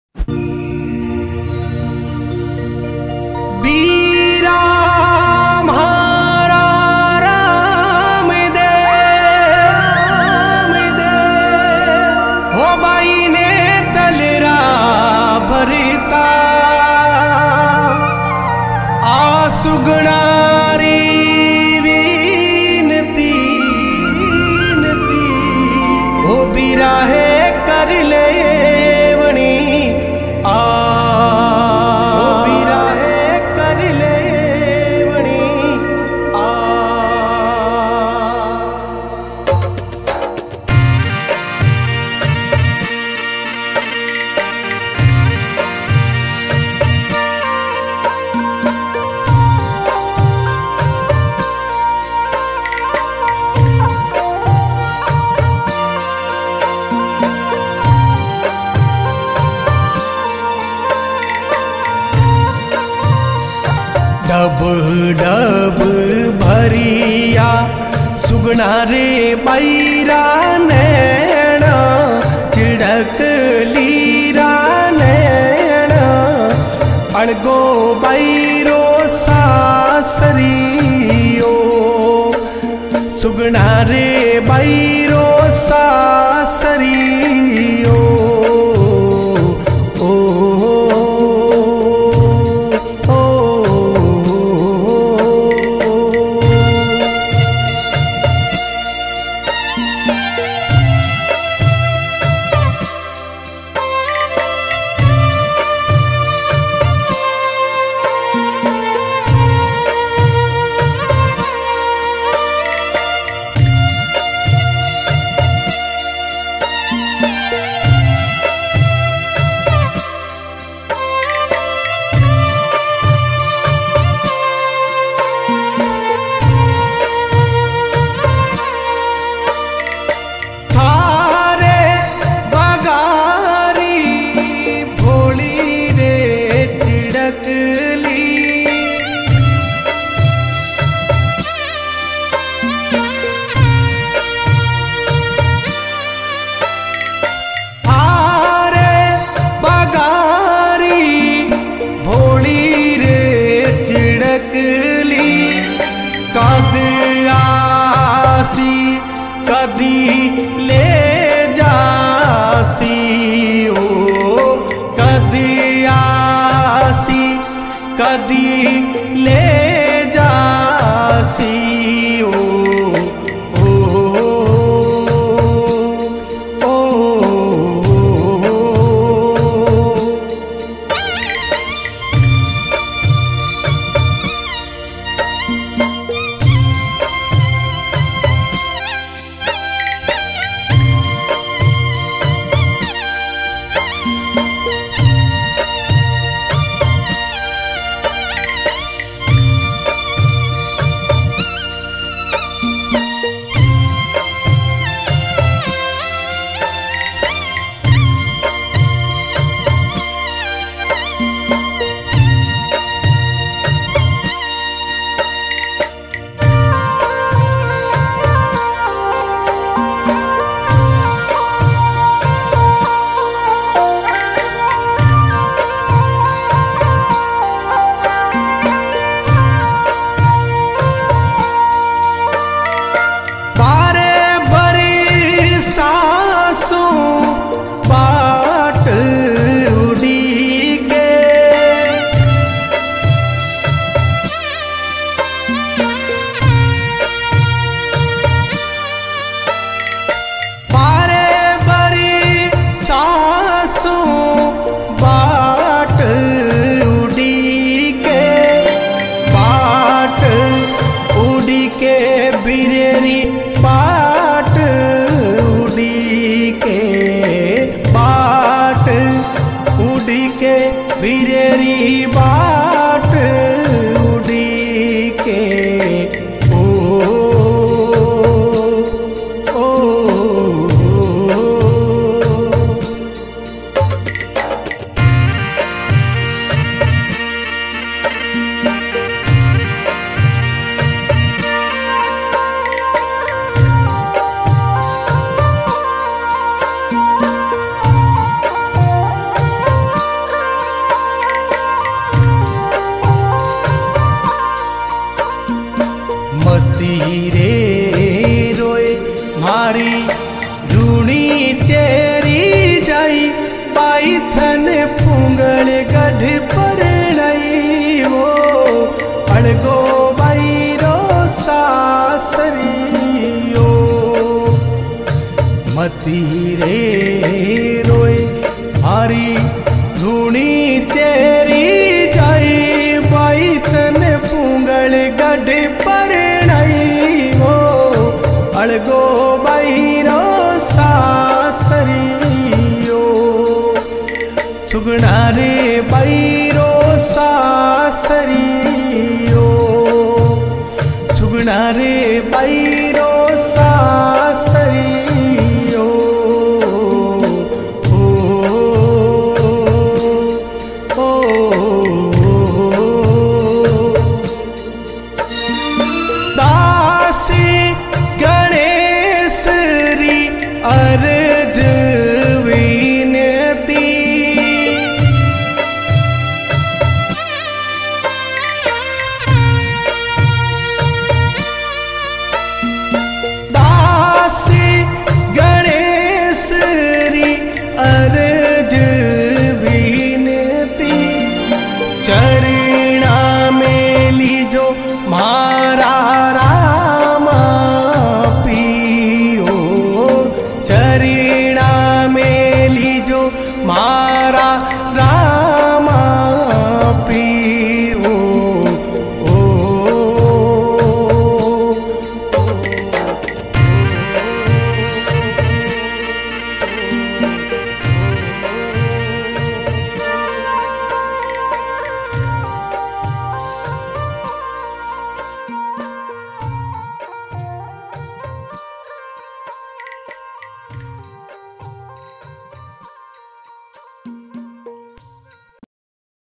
बीरा म्हारा राम दे हो बाई ने तलरा भरता आसुगणारी विनती हो बीरा है कर ले डब डब भरिया सुगना रे बैरा नैना चिड़क लीरा नैना अणगो बैरो सासरियो सुगना रे बैरो सासरियो कदी ले जासी ओ कदी आसी कदी ले जासी ओ मती रे रोए मारी धूणी चेरी जाई बाई तन पुंगल गढ़ पर नहीं हो अड़गो बैरो सासरियो सुगना रे बैरो सासरियो सुगना रे बैरो सासरियो ओ ओ दासी गणेश री अर्ज विनती अर्ज विनती चरणा में लीजो मारा रामा पियो चरणा में लीजो मारा